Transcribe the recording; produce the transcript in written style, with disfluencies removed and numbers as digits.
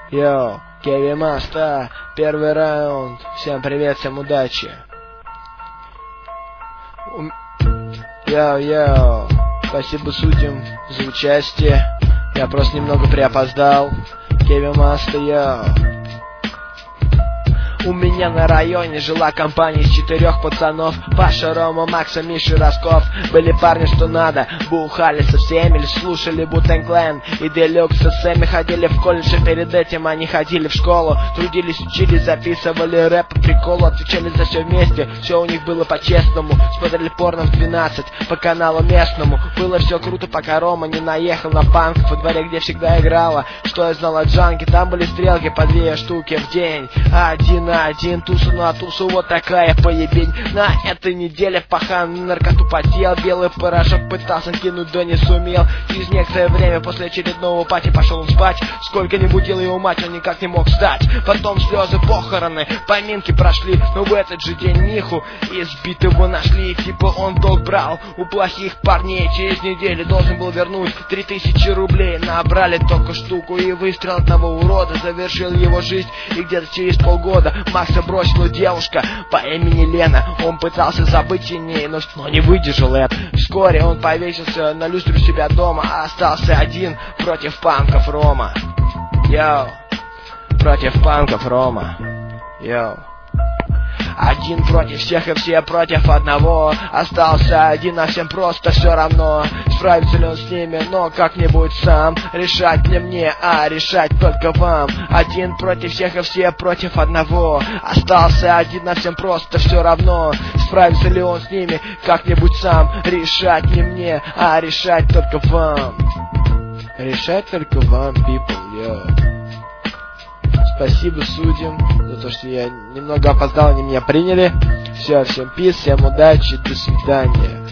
Йоу, Кеви Маста, первый раунд. Всем привет, всем удачи. Йоу, спасибо судьям за участие. Я просто немного приопоздал. Кеви Маста, йоу. У меня на районе жила компания из 4 пацанов: Паша, Рома, Макса, Миша, Росков. Были парни, что надо, бухали со всеми, лишь слушали Wu-Tang Clan и Делюкс. Сами ходили в колледж, и перед этим они ходили в школу. Трудились, учились, записывали рэп по приколу, отвечали за все вместе, все у них было по-честному. Смотрели порно в 12 по каналу местному. Было все круто, пока Рома не наехал на панк во дворе, где всегда играла Что я знал о джанке. Там были стрелки по 2 штуки в день. Один туса на тусу, вот такая поебень. На этой неделе пахан наркоту потел. Белый порошок пытался кинуть, да не сумел. Через некоторое время после очередного пати пошел он спать. Сколько не будил его мать, он никак не мог встать. Потом слезы, похороны, поминки прошли. Но в этот же день Миху избитого нашли. Типа он долг брал у плохих парней. Через неделю должен был вернуть 3000 рублей. Набрали только штуку, и выстрел одного урода завершил его жизнь. И где-то через полгода Макса бросила девушка по имени Лена. Он пытался забыть о ней, но не выдержал это. Вскоре он повесился на люстру себя дома, а остался один против панков Рома. Йоу, против панков Рома. Йоу. Один против всех и все против одного. Остался один, а всем просто все равно. Справится ли он с ними, но как-нибудь сам. Решать не мне, а решать только вам. Один против всех и все против одного. Остался один, а всем просто все равно. Справится ли он с ними, как-нибудь сам. Решать не мне, а решать только вам. Решать только вам, people, yo. Спасибо судьям за то, что я немного опоздал, они меня приняли. Все, всем peace, всем удачи, до свидания.